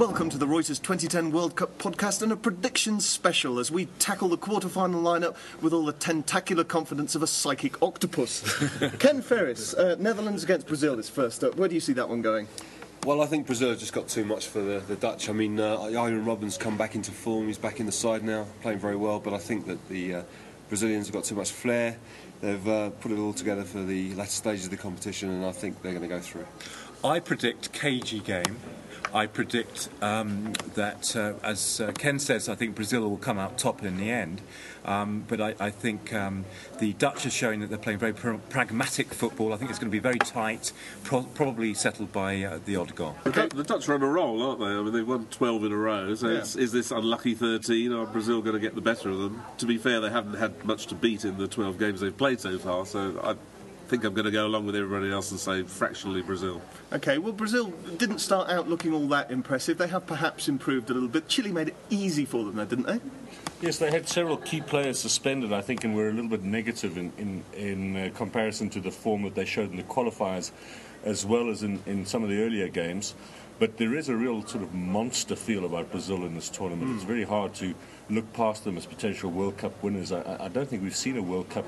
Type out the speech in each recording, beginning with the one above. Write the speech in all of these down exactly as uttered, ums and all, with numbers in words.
Welcome to the Reuters twenty ten World Cup podcast and a predictions special as we tackle the quarter-final lineup with all the tentacular confidence of a psychic octopus. Ken Ferris, uh, Netherlands against Brazil is first up. Where do you see that one going? Well, I think Brazil have just got too much for the, the Dutch. I mean, uh, Arjen Robben's come back into form. He's back in the side now, playing very well. But I think that the uh, Brazilians have got too much flair. They've uh, put it all together for the latter stages of the competition, and I think they're going to go through. I predict cagey game. I predict um, that, uh, as uh, Ken says, I think Brazil will come out top in the end. Um, but I, I think um, the Dutch are showing that they're playing very pr- pragmatic football. I think it's going to be very tight, pro- probably settled by uh, the odd goal. The, the Dutch are on a roll, aren't they? I mean, they've won twelve in a row. So yeah. it's, is this unlucky thirteen? Are Brazil going to get the better of them? To be fair, they haven't had much to beat in the twelve games they've played so far. So I think I'm going to go along with everybody else and say fractionally Brazil. OK, well, Brazil didn't start out looking all that impressive. They have perhaps improved a little bit. Chile made it easy for them, though, didn't they? Yes, they had several key players suspended, I think, and were a little bit negative in, in, in uh, comparison to the form that they showed in the qualifiers, as well as in, in some of the earlier games. But there is a real sort of monster feel about Brazil in this tournament. Mm. It's very hard to look past them as potential World Cup winners. I, I don't think we've seen a World Cup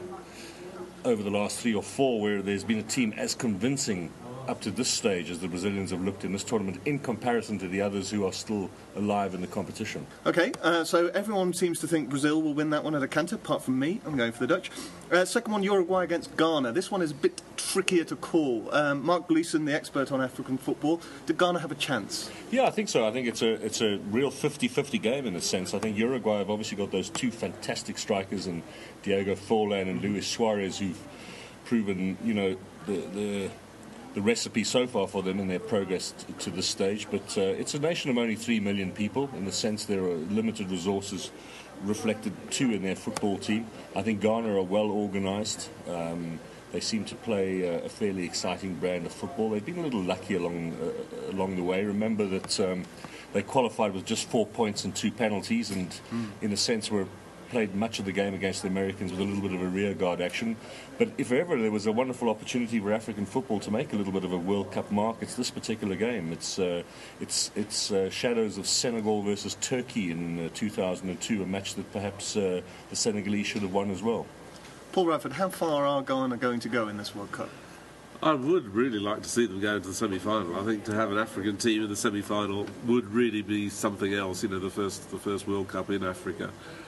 over the last three or four where there's been a team as convincing up to this stage as the Brazilians have looked in this tournament in comparison to the others who are still alive in the competition. OK, uh, so everyone seems to think Brazil will win that one at a canter, apart from me. I'm going for the Dutch. Uh, second one, Uruguay against Ghana. This one is a bit trickier to call. Um, Mark Gleeson, the expert on African football, did Ghana have a chance? Yeah, I think so. I think it's a it's a real fifty-fifty game in a sense. I think Uruguay have obviously got those two fantastic strikers in Diego Forlan and Luis Suarez, who've proven, you know, the the the recipe so far for them in their progress t- to this stage. But uh, it's a nation of only three million people. In the sense there are limited resources reflected too in their football team. I think Ghana are well organised. Um, they seem to play a, a fairly exciting brand of football. They've been a little lucky along uh, along the way. Remember that um, they qualified with just four points and two penalties, and mm. in a sense were played much of the game against the Americans with a little bit of a rearguard action. But if ever there was a wonderful opportunity for African football to make a little bit of a World Cup mark, it's this particular game. It's uh, it's it's uh, shadows of Senegal versus Turkey in uh, two thousand two, a match that perhaps uh, the Senegalese should have won as well. Paul Radford, how far are Ghana going to go in this World Cup? I would really like to see them go into the semi-final. I think to have an African team in the semi-final would really be something else. You know, the first the first World Cup in Africa.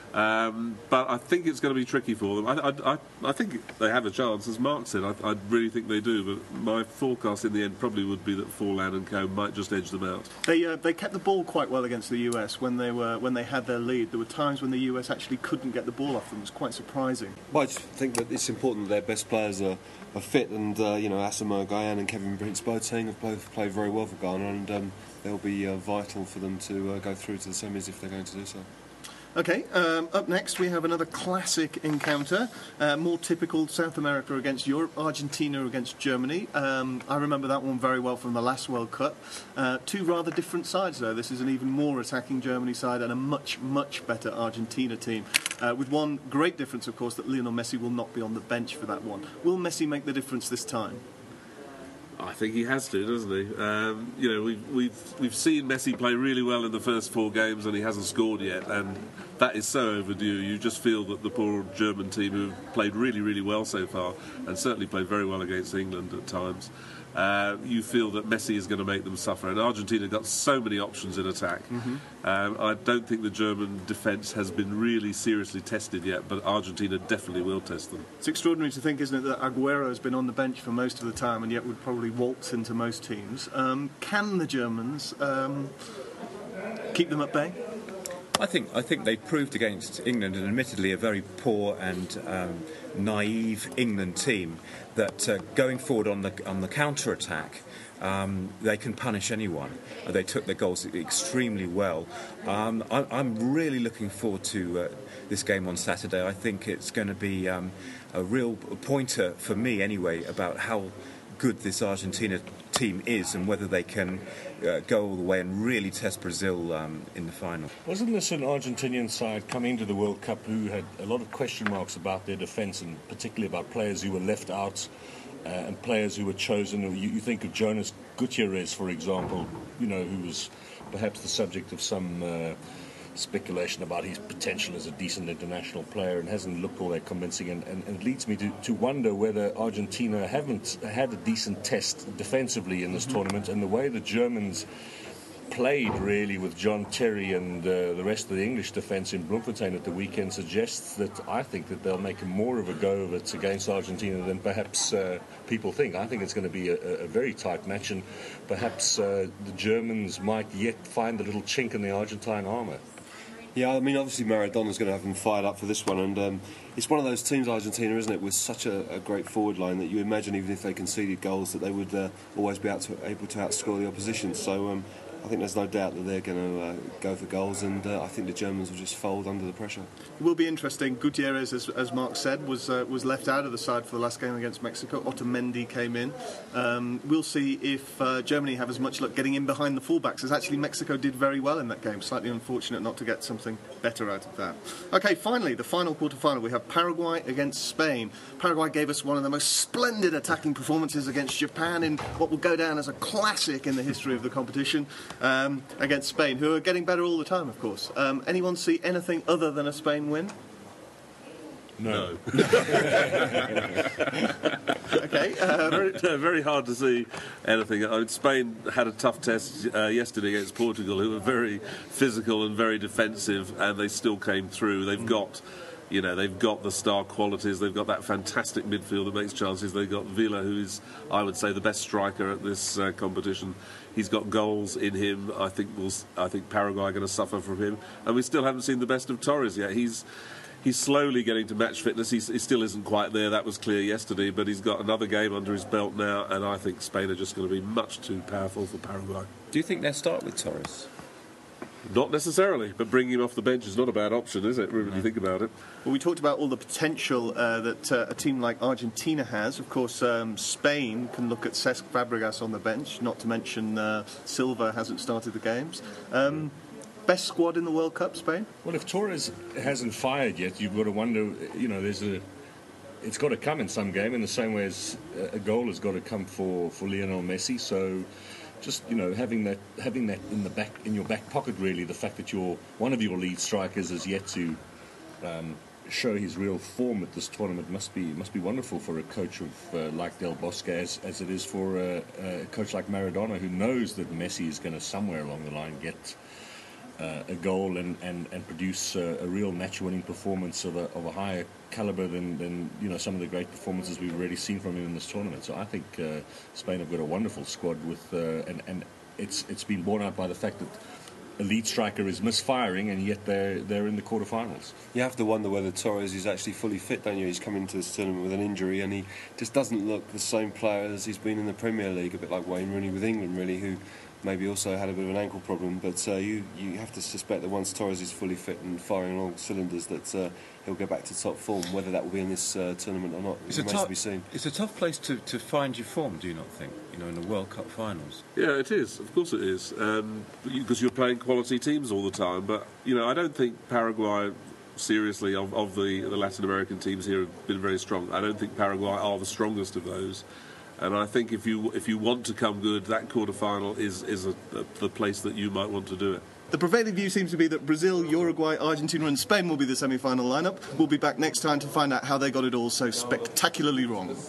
Um, but I think it's going to be tricky for them. I, I, I, I think they have a chance, as Mark said. I, I really think they do. But my forecast in the end probably would be that Forlan and co might just edge them out. They uh, they kept the ball quite well against the U S when they were when they had their lead. There were times when the U S actually couldn't get the ball off them. It was quite surprising. Well, I just think that it's important that their best players are, are fit, and uh, you know, Asamoah Gyan and Kevin Prince Boateng have both played very well for Ghana, and um, they'll be uh, vital for them to uh, go through to the semis if they're going to do so. OK, um, up next we have another classic encounter, uh, more typical South America against Europe, Argentina against Germany. Um, I remember that one very well from the last World Cup. Uh, two rather different sides, though. This is an even more attacking Germany side and a much, much better Argentina team. Uh, with one great difference, of course, that Lionel Messi will not be on the bench for that one. Will Messi make the difference this time? I think he has to, doesn't he? Um, you know, we've we've we've seen Messi play really well in the first four games, and he hasn't scored yet, and that is so overdue. You just feel that the poor German team, who've played really, really well so far, and certainly played very well against England at times, uh, you feel that Messi is going to make them suffer. And Argentina got so many options in attack. Mm-hmm. Um, I don't think the German defence has been really seriously tested yet, but Argentina definitely will test them. It's extraordinary to think, isn't it, that Aguero has been on the bench for most of the time and yet would probably waltz into most teams. Um, can the Germans um, keep them at bay? I think I think they proved against England, and admittedly a very poor and um, naive England team, that uh, going forward on the on the counter attack, um, they can punish anyone. Uh, they took their goals extremely well. Um, I, I'm really looking forward to uh, this game on Saturday. I think it's going to be um, a real pointer for me, anyway, about how good this Argentina team is and whether they can uh, go all the way and really test Brazil um, in the final. Wasn't this an Argentinian side coming to the World Cup who had a lot of question marks about their defence, and particularly about players who were left out uh, and players who were chosen? You, you think of Jonas Gutierrez, for example, you know, who was perhaps the subject of some uh, speculation about his potential as a decent international player, and hasn't looked all that convincing, and, and, and it leads me to, to wonder whether Argentina haven't had a decent test defensively in this mm-hmm. tournament, and the way the Germans played really with John Terry and uh, the rest of the English defence in Bloemfontein at the weekend suggests that I think that they'll make more of a go of it against Argentina than perhaps uh, people think. I think it's going to be a, a very tight match, and perhaps uh, the Germans might yet find a little chink in the Argentine armour. Yeah, I mean, obviously Maradona's going to have them fired up for this one, and um, it's one of those teams, Argentina, isn't it, with such a, a great forward line that you imagine even if they conceded goals that they would uh, always be able to, able to outscore the opposition. So um, I think there's no doubt that they're going to uh, go for goals, and uh, I think the Germans will just fold under the pressure. It will be interesting. Gutierrez, as, as Mark said, was uh, was left out of the side for the last game against Mexico. Otamendi came in. Um, we'll see if uh, Germany have as much luck getting in behind the fullbacks, as actually Mexico did very well in that game. Slightly unfortunate not to get something better out of that. Okay, finally, the final quarter-final. We have Paraguay against Spain. Paraguay gave us one of the most splendid attacking performances against Japan in what will go down as a classic in the history of the competition. Um, against Spain, who are getting better all the time, of course. Um, anyone see anything other than a Spain win? No. Okay. Um, very, no, very hard to see anything. I mean, Spain had a tough test uh, yesterday against Portugal, who were very physical and very defensive, and they still came through. They've got... You know, they've got the star qualities, they've got that fantastic midfield that makes chances, they've got Villa, who is, I would say, the best striker at this uh, competition. He's got goals in him. I think we'll, I think Paraguay are going to suffer from him. And we still haven't seen the best of Torres yet. He's he's slowly getting to match fitness. He's, he still isn't quite there, that was clear yesterday, but he's got another game under his belt now, and I think Spain are just going to be much too powerful for Paraguay. Do you think they'll start with Torres? Not necessarily, but bringing him off the bench is not a bad option, is it, when you think about it? Well, we talked about all the potential uh, that uh, a team like Argentina has. Of course, um, Spain can look at Cesc Fabregas on the bench, not to mention uh, Silva hasn't started the games. Um, best squad in the World Cup, Spain? Well, if Torres hasn't fired yet, you've got to wonder, you know, there's a... It's got to come in some game, in the same way as a goal has got to come for, for Lionel Messi, so... Just, you know, having that having that in the back in your back pocket, really, the fact that your one of your lead strikers is yet to um, show his real form at this tournament must be must be wonderful for a coach of uh, like Del Bosque, as, as it is for a, a coach like Maradona, who knows that Messi is going to somewhere along the line get uh, a goal and, and, and produce uh, a real match-winning performance of a, of a higher calibre than, than you know some of the great performances we've already seen from him in this tournament. So I think uh, Spain have got a wonderful squad with uh, and, and it's it's been borne out by the fact that a lead striker is misfiring, and yet they're they're in the quarterfinals. You have to wonder whether Torres is actually fully fit, don't you? He's come into this tournament with an injury, and he just doesn't look the same player as he's been in the Premier League. A bit like Wayne Rooney with England, really, who maybe also had a bit of an ankle problem. But uh, you you have to suspect that once Torres is fully fit and firing on all cylinders, that uh, he'll go back to top form. Whether that will be in this uh, tournament or not it's remains a to be seen. It's a tough place to, to find your form, do you not think? You know, in the World Cup finals. Yeah, it is. Of course it is. Um, because you're playing quality teams all the time. But, you know, I don't think Paraguay, seriously, of, of the, the Latin American teams here have been very strong. I don't think Paraguay are the strongest of those. And I think if you if you want to come good, that quarter-final is, is a, a, the place that you might want to do it. The prevailing view seems to be that Brazil, Uruguay, Argentina and Spain will be the semi-final lineup. We'll be back next time to find out how they got it all so spectacularly wrong.